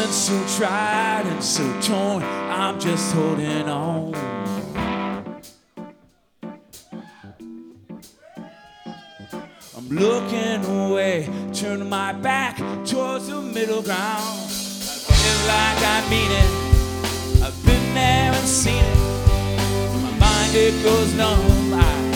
feeling so tried and so torn, I'm just holding on. I'm looking away, turning my back towards the middle ground. I feel like I mean it, I've been there and seen it. My mind, it goes numb.